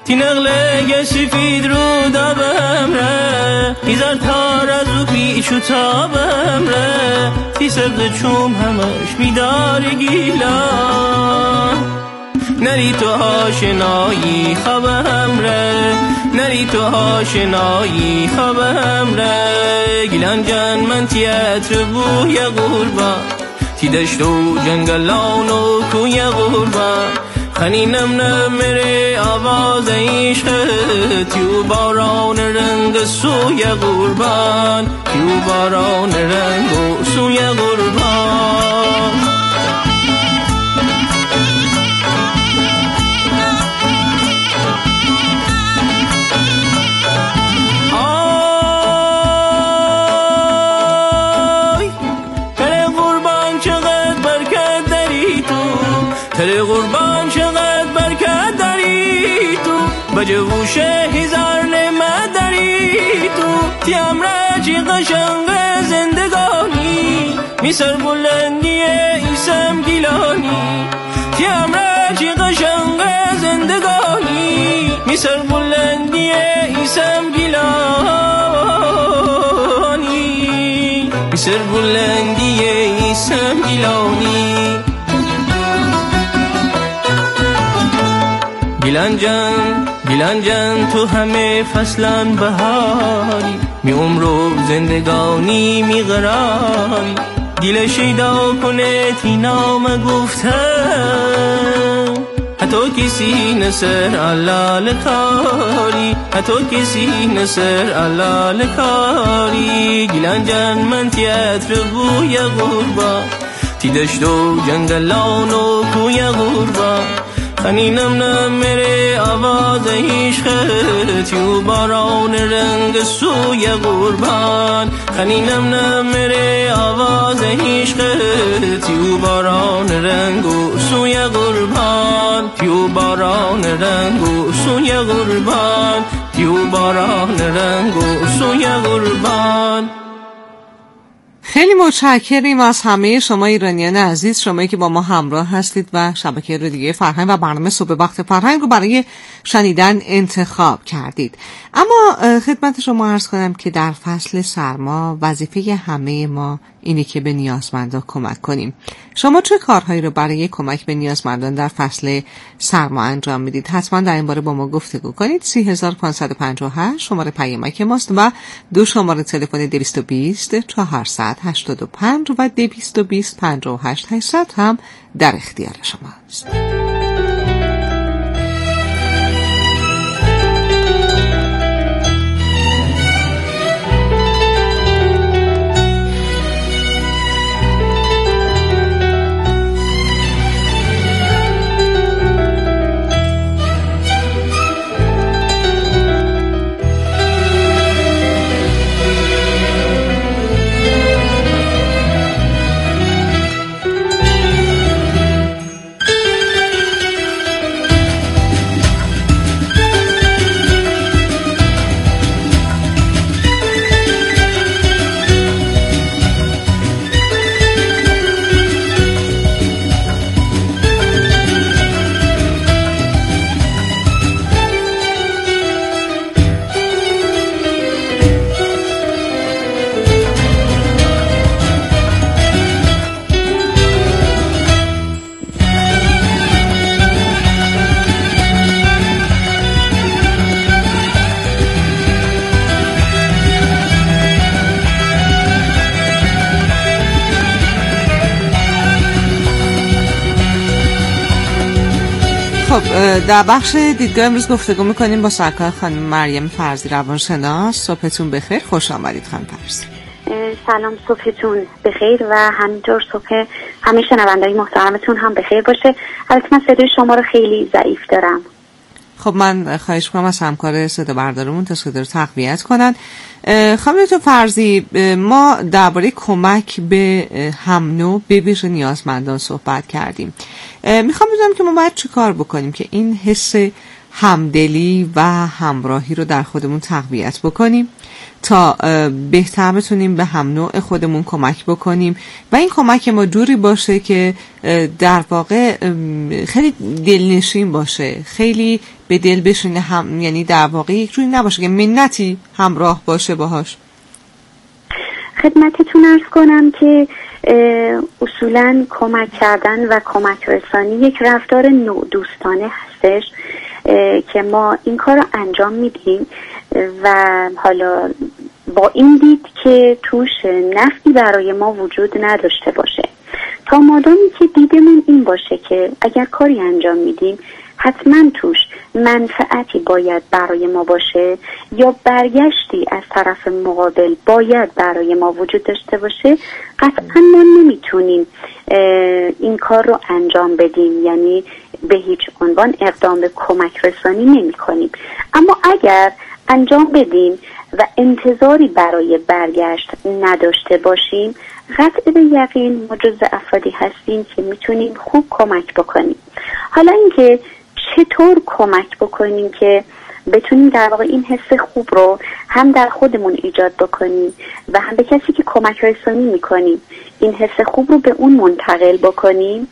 تی نقله سفید رو دابم ره ایزار تار از او پیچ و تابم ره تی سرد چوم همش بیدار گیلان نری تو آشنایی خوابم ره نری تو آشنایی خوابم ره گیلان جان من تیاتر بوی قربان تی دشت و جنگلان و کوی قربان خنینم نمیره آواز عشقت یو باران رنگ سوی قربان یو باران رنگ و سوی قربان آی تره قربان چقدر برکت داری تو تره قربان چقدر برکت داری تو بجوش هزار نعمت داری تو تی امرچی قشنگ زندگانی میسر بلندی ایسم گیلانی تی امرچی قشنگ زندگانی میسر بلندی ایسم گیلانی میسر بلندی ایسم گیلانی گیلان جان تو همه فصلان بهاری می عمر و زندگانی می قراری دل شیدا کنه تی نام گفتم حتی کسی نسر علال کاری حتی کسی نسر علال کاری گیلان جان من تیاتر بوی قربان تی دشت و جنگلان و کوی قربان خنینم نمیره آواز عشقت یو باران رنگ سوی قربان خنینم نمیره آواز عشقت یو باران رنگ و سوی قربان یو باران رنگ و سوی قربان یو باران رنگ و سوی قربان. خیلی متشکریم از همه شما ایرانیان عزیز، شمایی که با ما همراه هستید و شبکه رادیوی فرهنگ و برنامه صبح وقت فرهنگ رو برای شنیدن انتخاب کردید. اما خدمت شما عرض کنم که در فصل سرما وظیفه همه ما اینه که به نیازمندان کمک کنیم. شما چه کارهایی رو برای کمک به نیازمندان در فصل سرما انجام میدید؟ حتما در این باره با ما گفتگو کنید. 3558 شماره پیامک ماست و 2 شماره تلفن 220 485 و 220 58 800 هم در اختیار شماست. در بخش دیدگاه امروز گفتگو میکنیم با سرکار خانم مریم فرزی روانشناس. صبحتون بخیر، خوش آمدید خانم فرزی. سلام، صبحتون بخیر و همینطور صبح همه شنوندگان محترمتون هم بخیر باشه. البته من صدای شما رو خیلی ضعیف دارم. خب من خواهش می‌کنم از همکار صدا بردارمون تا صدا رو تقویت کنن. خانم فرزی، ما درباره کمک به هم نوع به ویژه نیازمندان صحبت کردیم. میخوام بدونم که ما باید چه کار بکنیم که این حس همدلی و همراهی رو در خودمون تقویت بکنیم تا بهتر بتونیم به هم نوع خودمون کمک بکنیم و این کمک ما جوری باشه که در واقع خیلی دلنشین باشه، خیلی به دل بشینه، هم یعنی در واقع یک جوری نباشه که منتی همراه باشه باهاش. خدمتتون عرض کنم که اصولاً کمک کردن و کمک رسانی یک رفتار نودوستانه هستش که ما این کار رو انجام میدیم و حالا با این دید که توش نفعی برای ما وجود نداشته باشه. تا مادامی که دیدمون این باشه که اگر کاری انجام میدیم حتما توش منفعتی باید برای ما باشه یا برگشتی از طرف مقابل باید برای ما وجود داشته باشه، قطعا ما نمیتونیم این کار رو انجام بدیم، یعنی به هیچ عنوان اقدام به کمک رسانی نمی کنیم. اما اگر انجام بدیم و انتظاری برای برگشت نداشته باشیم، قطع به یقین ما جزو افرادی هستیم که میتونیم خوب کمک بکنیم. حالا اینکه چطور کمک بکنیم که بتونیم در واقع این حس خوب رو هم در خودمون ایجاد بکنیم و هم به کسی که کمک رسانی میکنیم این حس خوب رو به اون منتقل بکنیم،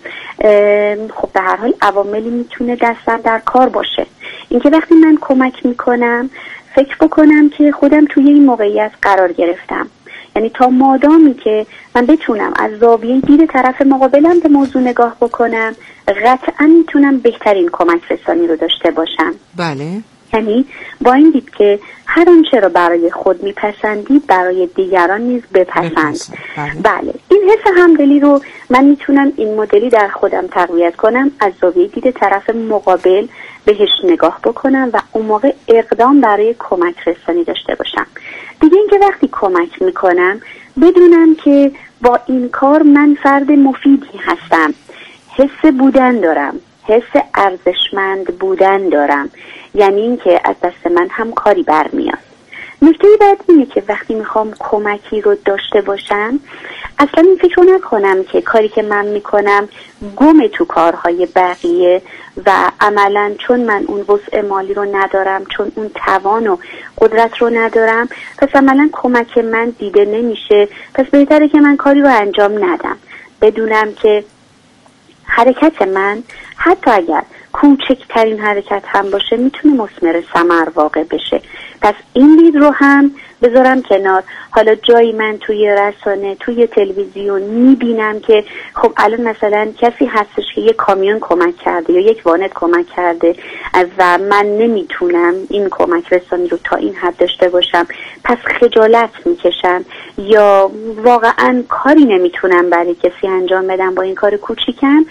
خب به هر حال عواملی میتونه دستم در کار باشه. اینکه وقتی من کمک میکنم فکر بکنم که خودم توی این موقعیت قرار گرفتم، یعنی تا مادامی که من بتونم از زاویه دید طرف مقابلم به موضوع نگاه بکنم قطعا میتونم بهترین کمک رسانی رو داشته باشم. بله، یعنی با این دید که هر آنچه رو برای خود میپسندید برای دیگران نیز بپسند. بله، این حس همدلی رو من میتونم این مدلی در خودم تقویت کنم، از زاویه دید طرف مقابل بهش نگاه بکنم و اون موقع اقدام برای کمک رسانی داشته باشم. دیگه اینکه وقتی کمک میکنم بدونم که با این کار من فرد مفیدی هستم، حس بودن دارم، حس ارزشمند بودن دارم، یعنی اینکه از دست من هم کاری برمیاد. نکته بعد اینه که وقتی میخوام کمکی رو داشته باشم اصلا این فکر نکنم که کاری که من میکنم گم تو کارهای بقیه و عملا چون من اون وسع مالی رو ندارم، چون اون توان و قدرت رو ندارم، پس عملا کمک من دیده نمیشه، پس بهتره که من کاری رو انجام ندم. بدونم که حرکت من حتی اگر کوچکترین حرکت هم باشه میتونه مثمر ثمر واقع بشه. پس این دید رو هم بذارم کنار. حالا جایی من توی رسانه، توی تلویزیون میبینم که خب الان مثلا کسی هستش که یک کامیون کمک کرده یا یک وانت کمک کرده و من نمیتونم این کمک رسانی رو تا این حد داشته باشم، پس خجالت میکشم یا واقعا کاری نمیتونم برای کسی انجام بدم با این کار کوچیکم.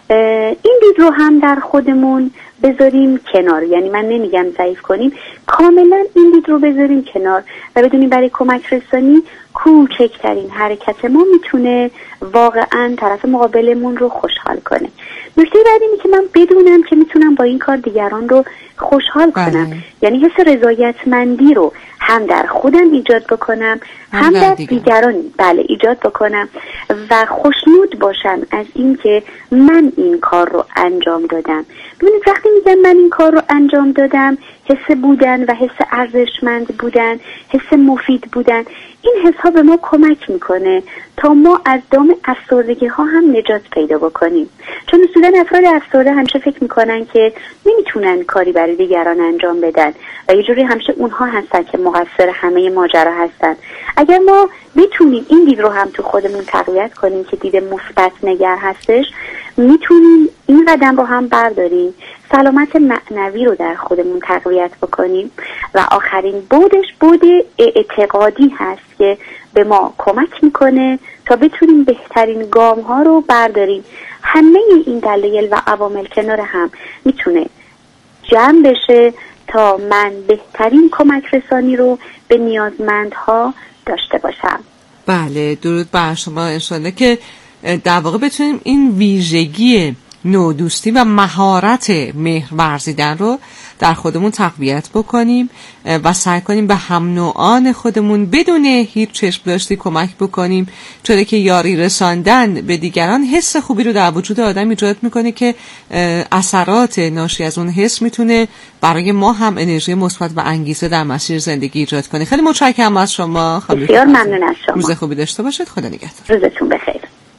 این دید رو هم در خودمون بذاریم کنار، یعنی من نمیگم ضعیف کنیم، کاملا این دید رو بذاریم کنار و بدونیم برای کمک رسانی کوچکترین حرکت ما میتونه واقعا طرف مقابلمون رو خوشحال کنه. نکته بعد اینه که من بدونم که میتونم با این کار دیگران رو خوشحال کنم، یعنی حس رضایتمندی رو هم در خودم ایجاد بکنم هم در دیگران ایجاد بکنم و خوشنود باشم از این که من این کار رو انجام دادم. ببینید وقتی میگم من این کار رو انجام دادم، حس بودن و حس ارزشمند بودن، حس مفید بودن، این حس ها به ما کمک میکنه تا ما از دام افسردگی ها هم نجات پیدا بکنیم. چون اصولا افراد افسرده همیشه فکر میکنن که نمیتونن کاری برای دیگران انجام بدن و یه جوری همیشه اونها هستن که مقصر همه ماجرا هستن. اگر ما بتونیم این دید رو هم تو خودمون تقویت کنیم که دید مثبت نگر هستش، میتونیم این قدم رو هم برداریم، سلامت معنوی رو در خودمون تقویت بکنیم و آخرین بودش بود اعتقادی هست که به ما کمک میکنه تا بتونیم بهترین گام ها رو برداریم. همه این دلایل و عوامل کنار هم میتونه جمع بشه تا من بهترین کمک رسانی رو به نیازمندها داشته باشم. بله، درود بر شما. انشالله که در واقع بتونیم این ویژگی نودوستی و مهارت مهر ورزیدن رو در خودمون تقویت بکنیم و سعی کنیم به هم نوعان خودمون بدون هیچ چشم داشتی کمک بکنیم، چون که یاری رساندن به دیگران حس خوبی رو در وجود آدم ایجاد میکنه که اثرات ناشی از اون حس میتونه برای ما هم انرژی مثبت و انگیزه در مسیر زندگی ایجاد کنه. خیلی متشکرم از شما. بسیار ممنون از شما. روز خوبی داشته باشید. خدا نگهدار. روزتون بخیر.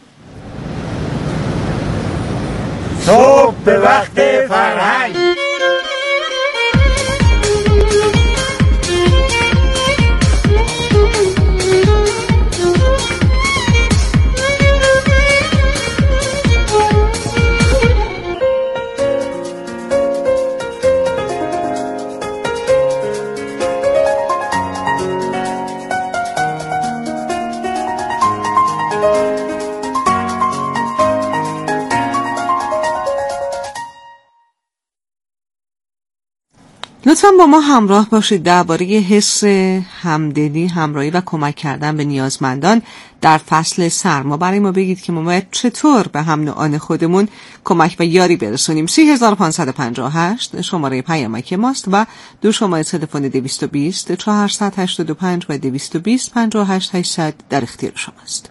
صبح به وقت فرهنگ. لطفاً با ما همراه باشید درباره حس همدلی، همراهی و کمک کردن به نیازمندان در فصل سرما برای ما بگید که ما باید چطور به هم نوعان خودمون کمک و یاری برسونیم. 3558 شماره پیامک ماست و دو شماره تلفن 220 485 و 220 58 800 در اختیار شماست.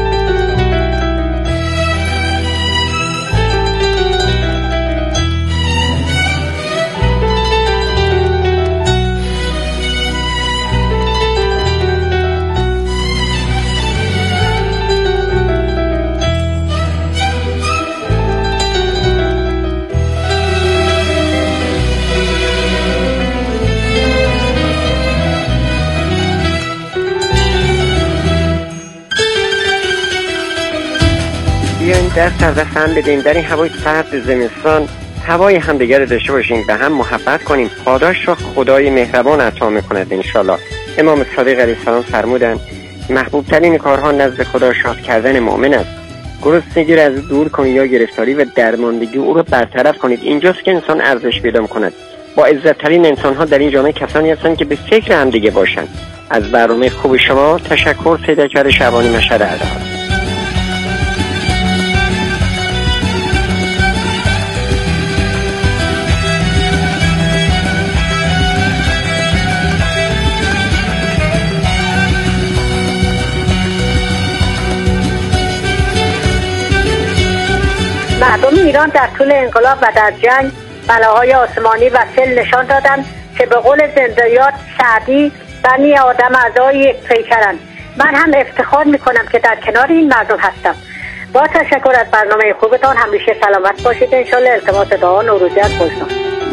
بیاین دست از دست هم بدیم، در این هوای سرد زمستان هوای همدیگر داشته باشیم، به هم محبت کنیم. پاداش را خدای مهربان عطا میکند انشالله. امام صادق علیه السلام فرمودند محبوب ترین کارها نزد خدا شاد کردن مؤمن است. گرسنگی را از دور کنید یا گرفتاری و درماندگی او را برطرف کنید. اینجاست که انسان ارزش پیدا میکند. با عزت ترین انسان ها در این جامعه کسانی هستند که به فکر همدیگه باشند. از برنامه خوب شما تشکر. سیدکبر شعبانی، مشهد اردهان. مردم ایران در طول انقلاب و در جنگ بلاهای آسمانی و سیل نشان دادند که به قول زنده‌یاد سعدی بنی آدم اعضای یک پیکرند. من هم افتخار میکنم که در کنار این مردم هستم. با تشکر از برنامه خوبتان، همیشه سلامت باشید انشالله. التماس دعا نوروزی از خوشنام.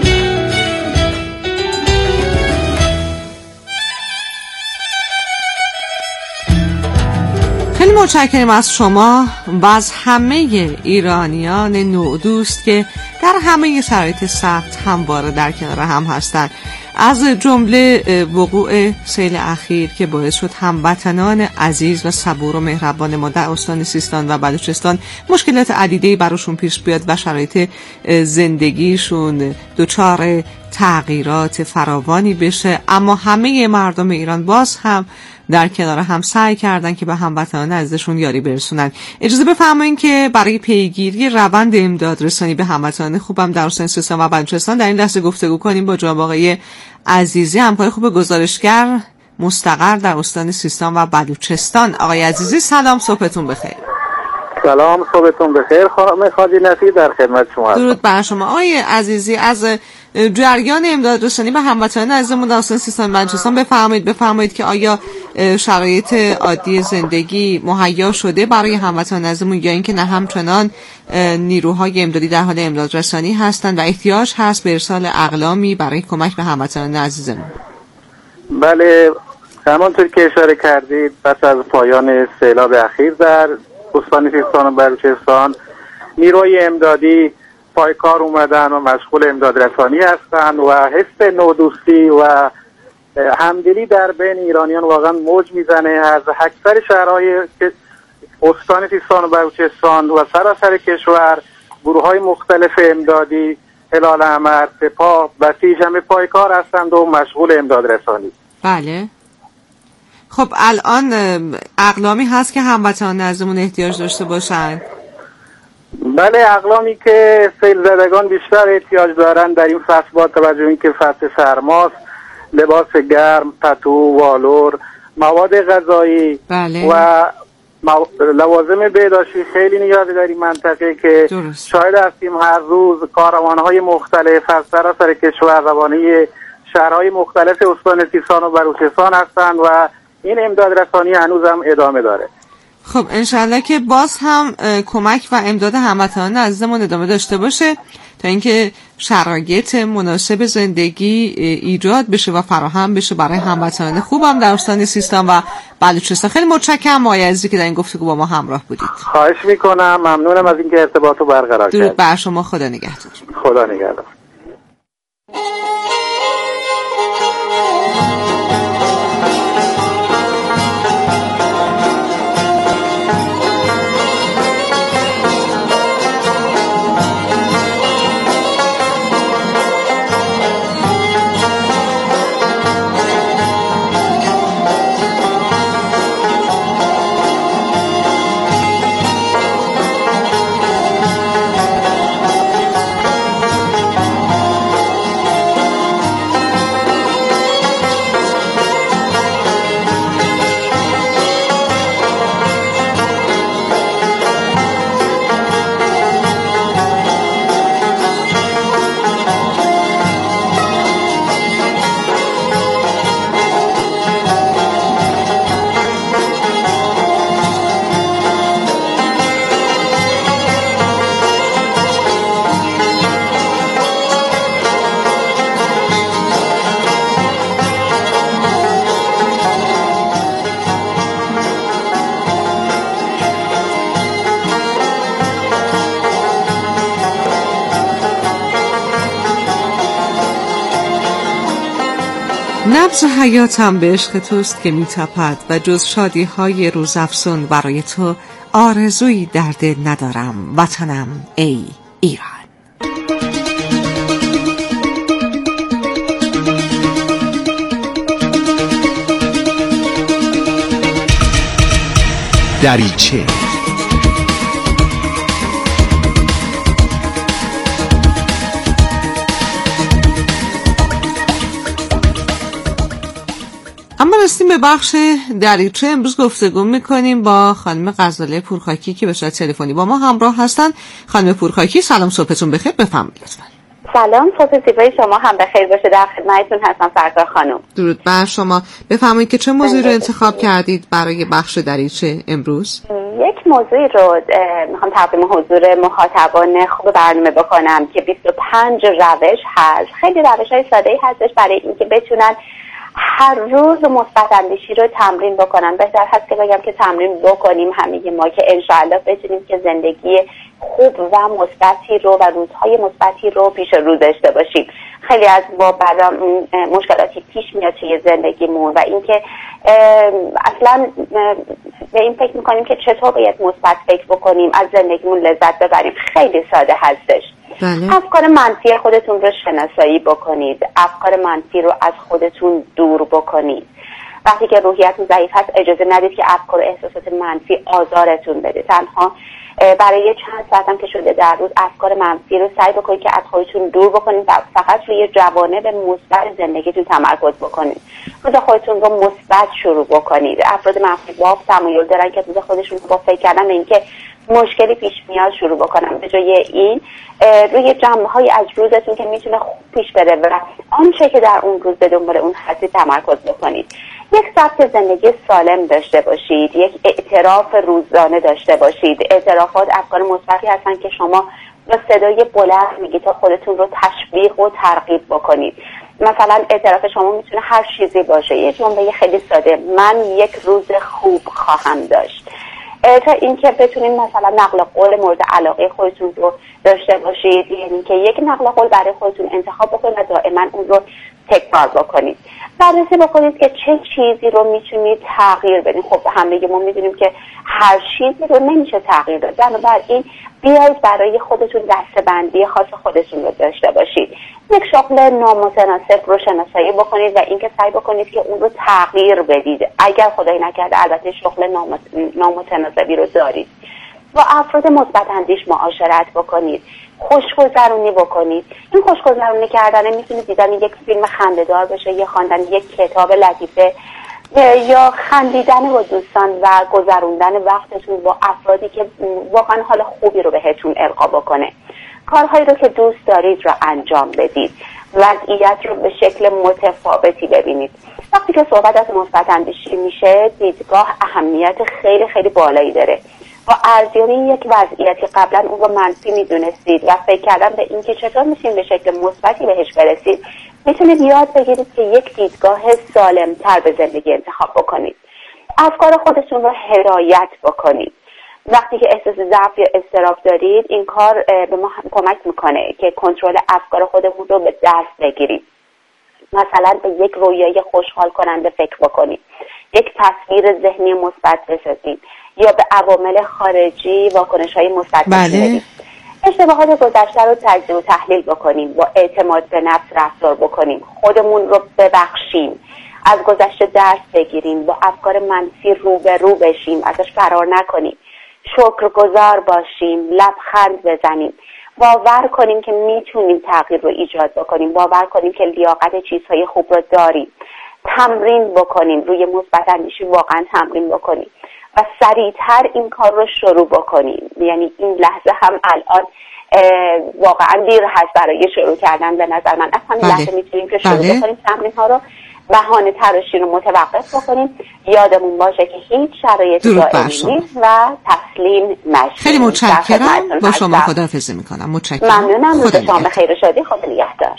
خیلی متشکرم از شما و از همه ایرانیان نودوست که در همه شرایط سخت همواره در کنار هم هستند، از جمله وقوع سیل اخیر که باعث شد هموطنان عزیز و صبور و مهربان ما در استان سیستان و بلوچستان مشکلات عدیده‌ای براشون پیش بیاد و شرایط زندگیشون دچار تغییرات فراوانی بشه، اما همه مردم ایران باز هم در کنار هم سعی کردن که به هموطنان عزیزشون یاری برسونن. اجازه بفرمایید که برای پیگیری روند امداد رسانی به هموطنان خوبم در استان سیستان و بلوچستان در این لحظه گفتگو کنیم با جناب آقای عزیزی، همکار خوب گزارشگر مستقر در استان سیستان و بلوچستان. آقای عزیزی سلام، صبحتون بخیر. سلام، صبحتون بخیر. خانم خادی نفی در خدمت شما هستم. درود بر شما. آقای عزیزی، از جریان امداد رسانی به هموطنان عزیزمون در استان سیستان و بلوچستان بفرمایید که آیا شرایط عادی زندگی مهیا شده برای هموطنان عزیزمون یا اینکه نه همچنان نیروهای امدادی در حال امداد رسانی هستند و احتیاج هست به ارسال اقلامی برای کمک به هموطنان عزیزمون؟ بله، همانطور که اشاره کردید پس از پایان سیلاب اخیر در استان سیستان و بلوچستان نیروی امدادی پایکار اومدن و مشغول امداد رسانی هستند و حس نودوستی و همدلی در بین ایرانیان واقعا موج میزنه. از اکثر شهرهای استان سیستان و بلوچستان و سراسر کشور گروه‌های مختلف امدادی، هلال احمر، سپاه، بسیج همه پایکار هستند و مشغول امداد رسانی. بله. خب الان اقلامی هست که هموطنان عزیزمون احتیاج داشته باشند؟ بله، اقلامی که سیل زدگان بیشتر احتیاج دارن در این فصل با توجه اینکه فصل سرماست، لباس گرم، پتو، والور، مواد غذایی بله. و لوازم بهداشتی خیلی نیازی در این منطقه که درست. شاهد هستیم هر روز کاروانهای مختلف از سراسر کشور روانه شهرهای مختلف استان سیستان و بلوچستان هستند و این امداد رسانی هنوز هم ادامه داره. خب انشالله که باز هم کمک و امداد هموطنان عزیزمون ادامه داشته باشه تا اینکه شرایط مناسب زندگی ایجاد بشه و فراهم بشه برای هموطنان خوبم در استان سیستان و بلوچستان. خیلی متشکرم آقای عزیزی که در این گفتگو با ما همراه بودید. خواهش میکنم، ممنونم از اینکه ارتباط رو برقرار کردید. درود بر شما، خدا نگهدار. خدا نگهدار. نبض حیاتم به عشق توست که میتپد و جز شادی های روزافزون برای تو آرزویی در دل ندارم وطنم ای ایران. دریچه اما رسیدیم به بخش دریچه. امروز گفتگو میکنیم با خانم غزاله پورخاکی که به صورت تلفنی با ما همراه هستن. خانم پورخاکی سلام، صبحتون بخیر، بفرمایید لطفاً. سلام، صبح زیبای شما هم بخیر باشه. در خدمتتون هستم سرکار خانم. درود بر شما. بفرمایید که چه موضوعی رو انتخاب کردید برای بخش دریچه امروز؟ یک موضوعی رو میخوام تقدیم حضور مخاطبان خوب برنامه بکنم که 25 روش هست. خیلی روش‌های ساده‌ای هستش برای اینکه بتونن هر روز مثبت اندیشی رو تمرین بکنن. بهتر هست که بگم که تمرین بکنیم همه ما که انشاءالله بتونیم که زندگی خوب و مثبتی رو و روزهای مثبتی رو پیش رو داشته باشیم. خیلی از ما بعضا مشکلاتی پیش میاد توی زندگیمون و اینکه اصلا به این فکر میکنیم که چطور باید مثبت فکر بکنیم، از زندگیمون لذت ببریم. خیلی ساده هستش. بله. افکار منفی خودتون رو شناسایی بکنید، افکار منفی رو از خودتون دور بکنید. وقتی که روحیتون ضعیف هست اجازه ندید که افکار و احساسات منفی آزارتون بده. تنها برای چند ساعت هم که شده در روز افکار منفی رو سعی بکنید که از خودتون دور بکنید و فقط روی جوانب مثبت زندگیتون تمرکز بکنید. روز خودتون رو مثبت شروع بکنید. افراد منفی با تمایل دارن که روز خودشون رو با فکر کردن به اینکه مشکلی پیش میاد شروع بکنم. به جای این روی جنبه‌های از روزتون که میتونه خوب پیش بره و آنچه که در اون روز به دنبال اون هستید تمرکز بکنید. یک سبک زندگی سالم داشته باشید، یک اعتراف روزانه داشته باشید. اعترافات افکار مثبتی هستن که شما با صدای بلند میگید تا خودتون رو تشویق و ترغیب بکنید. مثلا اعتراف شما میتونه هر چیزی باشه. یه جمله خیلی ساده: من یک روز خوب خواهم داشت. تا اینکه بتونید مثلا نقل قول مورد علاقه خودتون رو داشته باشید، یعنی که یک نقل قول برای خودتون انتخاب بکنید و دائما اون رو تکرار بکنید. بررسی بکنید که چه چیزی رو میتونید تغییر بدید. خب همه ما میدونیم که هر چیزی رو نمیشه تغییر داد. بنابراین بیایید برای خودتون دسته‌بندی خاص خودتون رو داشته باشید. یک شغل نامتناسب رو شناسایی بکنید و اینکه سعی بکنید که اون رو تغییر بدید. اگر خدای نکرده البته شغل نامتناسبی رو دارید. با افراد مثبت اندیش معاشرت بکنید، خوشگذرونی بکنید. این خوشگذرونی کردن میتونه دیدن یک فیلم خنده‌دار بشه یا خواندن یک کتاب لطیفه یا خندیدن با دوستان و گذروندن وقتتون با افرادی که واقعا حال خوبی رو بهتون القا بکنه. کارهایی رو که دوست دارید رو انجام بدید، وضعیت رو به شکل متفاوتی ببینید. وقتی که صحبت از مثبت اندیشی میشه، دیدگاه اهمیت خیلی خیلی بالایی داره. با ارزیابی یک وضعیتی قبلا اون رو منفی میدونستید و فکر کردن به اینکه چطور میتونید به شکل مثبتی بهش برسید، میتونید یاد بگیرید که یک دیدگاه سالم‌تر به زندگی انتخاب بکنید. افکار خودتون رو هدایت بکنید. وقتی که احساس ضعف یا اضطراب دارید، این کار به ما کمک میکنه که کنترل افکار خودمون رو به دست بگیرید. مثلا به یک رویای خوشحال کننده فکر بکنید، یک تصویر ذهنی مثبت بسازید یا به عوامل خارجی واکنش‌های مثبت بدید. اشتباهات گذشته رو تجزیه و تحلیل بکنیم، با اعتماد به نفس رفتار بکنیم، خودمون رو ببخشیم، از گذشته درس بگیریم، با افکار منفی روبرو بشیم، ازش فرار نکنیم، شکرگزار باشیم، لبخند بزنیم، باور کنیم که میتونیم تغییر رو ایجاد بکنیم، باور کنیم که لیاقت چیزهای خوب رو داریم، تمرین بکنیم، روی مثبت اندیشی واقعا تمرین بکنیم و سریعتر این کار رو شروع بکنیم. یعنی این لحظه هم الان واقعا دیر هست برای شروع کردن به نظر من. از همین لحظه میتونیم که شروع بکنیم تمرین ها رو، بهانه تراشی رو متوقف بکنیم، یادمون باشه که هیچ شرایطی دائمی نیست و تسلیم نشیم. خیلی متشکرم، با شما خداحافظی میکنم. متشکرم، ممنونم. روز شما بخیر و شادی. خدا نگهدار.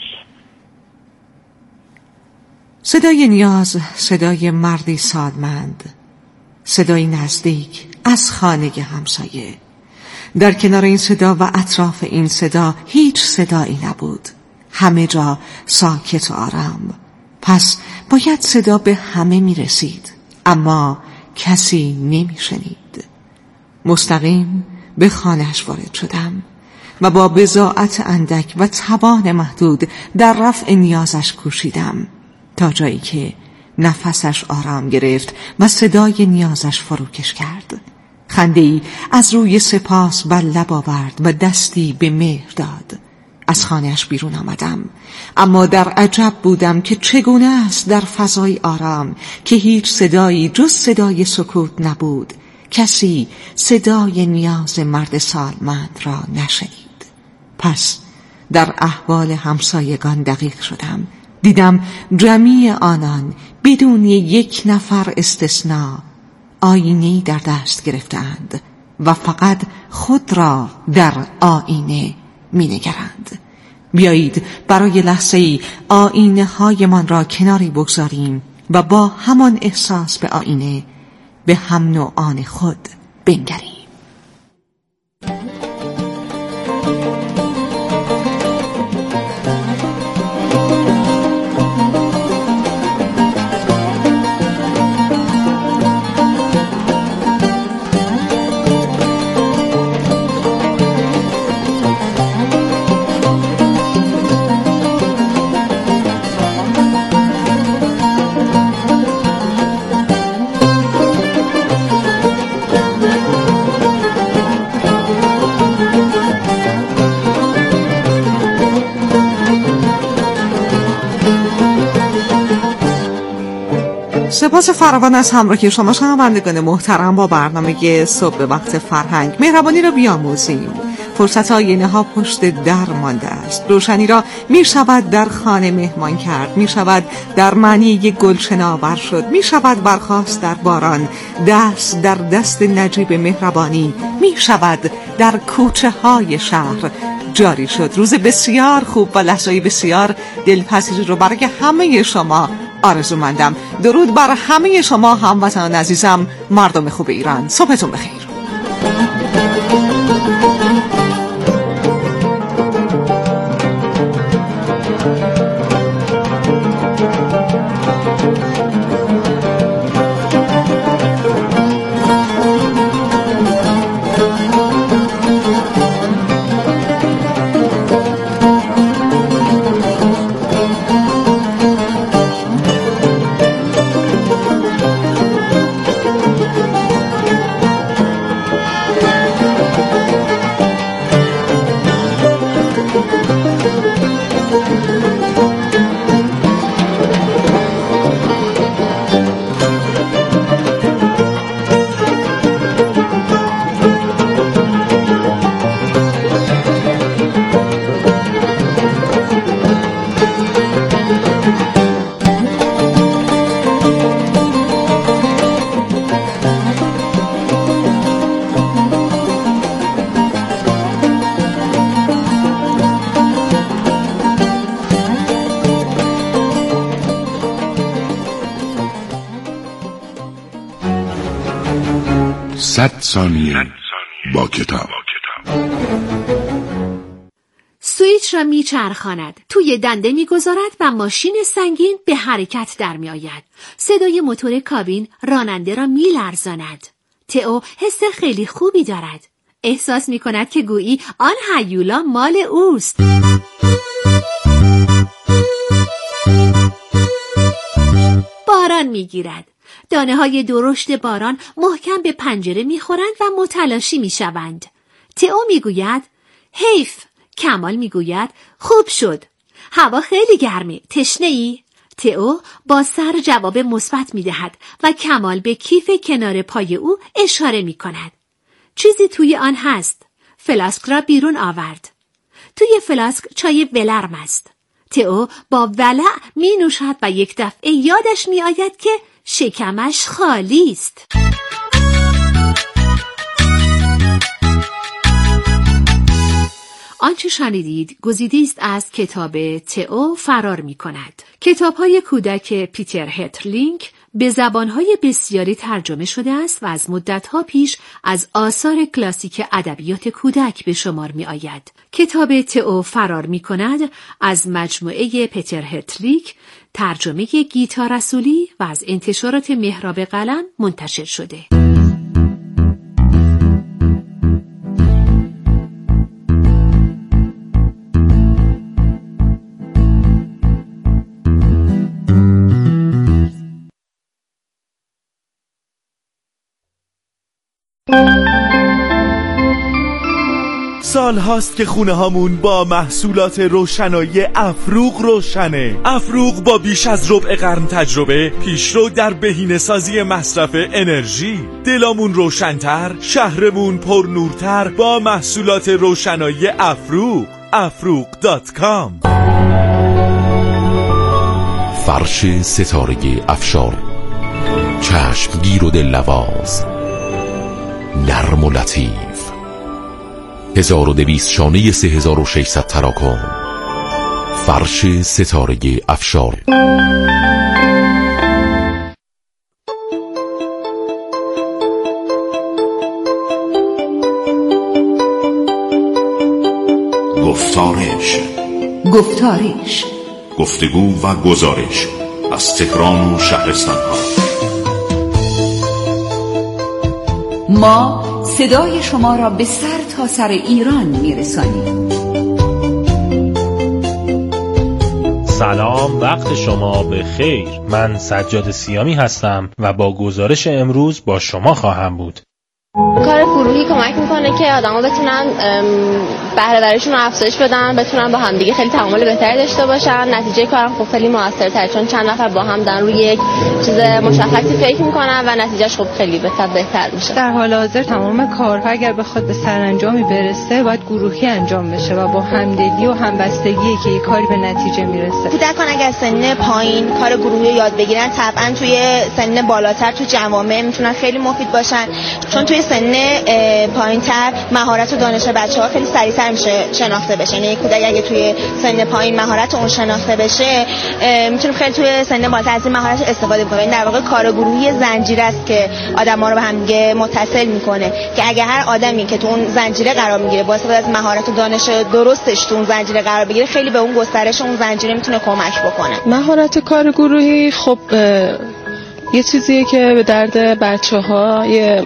صدای نیاز، صدای مردی سالمند، صدای نزدیک از خانه همسایه. در کنار این صدا و اطراف این صدا هیچ صدایی نبود، همه جا ساکت و آرام. پس باید صدا به همه می رسید، اما کسی نمی شنید. مستقیم به خانه‌اش وارد شدم و با بضاعت اندک و توان محدود در رفع نیازش کوشیدم تا جایی که نفسش آرام گرفت و صدای نیازش فروکش کرد. خنده‌ای از روی سپاس بر لب آورد و دستی به مهر داد. از خانه‌اش بیرون آمدم، اما در عجب بودم که چگونه است در فضای آرام که هیچ صدایی جز صدای سکوت نبود، کسی صدای نیاز مرد سالمند را نشنید. پس در احوال همسایگان دقیق شدم. دیدم جمعی آنان بدون یک نفر استثناء آینه‌ای در دست گرفتند و فقط خود را در آینه می‌نگرند. بیایید برای لحظه‌ای آینه هایمان را کناری بگذاریم و با همان احساس به آینه به هم نوعان خود بنگریم. سپاس فراوان از همراهی شما شنوندگان محترم با برنامه صبح وقت فرهنگ. مهربانی را بیاموزیم. فرصت آینه ها پشت در مانده است. روشنی را می شود در خانه مهمان کرد، می شود در معنی یک گلشن آور شد، می شود برخاست در باران، دست در دست نجیب مهربانی، می شود در کوچه های شهر جاری شد. روز بسیار خوب و لحظه‌ای بسیار دلپذیری رو برای همه شما آرزومندم. درود بر همه شما هموطنان عزیزم، مردم خوب ایران. صبحتون بخیر. 100 ثانیه با کتاب. سویچ را میچرخاند، توی دنده میگذارد و ماشین سنگین به حرکت در میآید. صدای موتور کابین راننده را میلرزاند. تئو حس خیلی خوبی دارد. احساس میکند که گویی آن هیولا مال اوست. باران میگیرد. دانه های درشت باران محکم به پنجره میخورند و متلاشی میشوند. تئو میگوید حیف. کمال میگوید خوب شد. هوا خیلی گرمه. تشنه ای؟ تئو با سر جواب مثبت میدهد و کمال به کیف کنار پای او اشاره میکند. چیزی توی آن هست. فلاسک را بیرون آورد. توی فلاسک چای ولرم است. تئو با ولع می نوشد و یک دفعه یادش می آید که شکمش خالی است. آنچه شنیدید گزیده است از کتاب تئو فرار می کند. کتاب‌های کودک پیتر هترلینگ به زبان‌های بسیاری ترجمه شده است و از مدت‌ها پیش از آثار کلاسیک ادبیات کودک به شمار می‌آید. کتاب تئو فرار می‌کند از مجموعه پیتر هترلینگ، ترجمه گیتا رسولی و از انتشارات مهراب قلم منتشر شده. سال هاست که خونه هامون با محصولات روشنایی افروغ روشنه. افروغ با بیش از ربع قرن تجربه پیشرو در بهینه‌سازی مصرف انرژی. دلامون روشن‌تر، شهرمون پرنورتر با محصولات روشنایی افروغ. افروغ.com. فرش ستاره افشار، چشمگیر و دل‌نواز، نرم و لطیف، 1200 شانه 3600 تراکم. فرش ستاره افشار. گفتارش گفتگو و گزارش از تهران و شهرستان ها. ما صدای شما را به سر تا سر ایران میرسانیم. سلام، وقت شما به خیر. من سجاد سیامی هستم و با گزارش امروز با شما خواهم بود. کار گروهی کمک میکنه که آدما بتونن بهره وریشون رو افزایش بدن، بتونن با هم دیگه خیلی تعامل بهتری داشته باشن. نتیجه کارم خب خیلی موثرتره، چون چند نفر با هم دارن روی یک چیز مشخصی فکر میکنن و نتیجهش خب خیلی بهتر میشه. در حال حاضر تمام کارها اگر بخواد به سرانجامی برسه باید گروهی انجام بشه و با همدلی و همبستگی که یک کاری به نتیجه میرسه. کودکان اگر سن پایین کار گروهی یاد بگیرن، طبعا توی سن بالاتر تو جوامع میتونن خیلی مفید باشن، چون توی سن پایینتر مهارت و دانش بچه‌ها خیلی سریعتر میشه شناخته بشه. یعنی کودک اگه توی سن پایین مهارت اون شناخته بشه، میتونه خیلی توی سن بالاتر از این مهارت استفاده کنه. این در واقع کار گروهی زنجیره است که آدم‌ها رو به هم دیگه متصل میکنه، که اگه هر آدمی که تو اون زنجیره قرار میگیره با استفاده از مهارت و دانش درستش تو اون زنجیره قرار بگیره، خیلی به اون گسترش اون زنجیره میتونه کمک بکنه. مهارت کار گروهی خب یه چیزیه که به درد بچه‌ها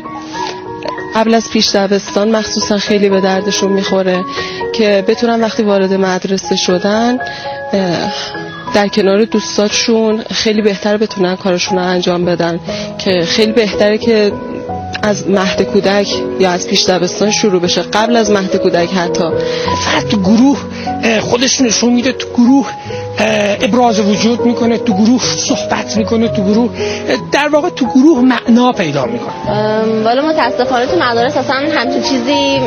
قبل از پیش دبستان مخصوصا خیلی به دردشون میخوره که بتونن وقتی وارد مدرسه شدن در کنار دوستاشون خیلی بهتر بتونن کارشون رو انجام بدن، که خیلی بهتره که از مهد کودک یا از پیش دبستان شروع بشه، قبل از مهد کودک حتی. فرد تو گروه خودش نشون میده، تو گروه ابراز وجود میکنه، تو گروه صحبت میکنه، تو گروه در واقع تو گروه معنا پیدا میکنه. ولی متاسفانه تو مدارس اصلا همچین چیزی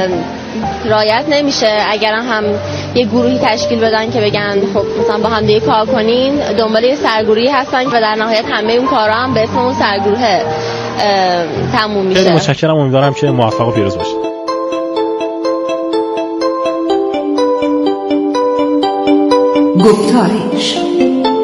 رعایت نمیشه. اگر هم یه گروهی تشکیل بدن که بگن خب مثلا با هم دیگه کار کنین، دنبال یه سرگروهی هستن و در نهایت همه اون کارا هم به اسم اون سرگروه تموم میشه. خیلی متشکرم، امیدوارم که موفق و پیروز باشید. گفتارش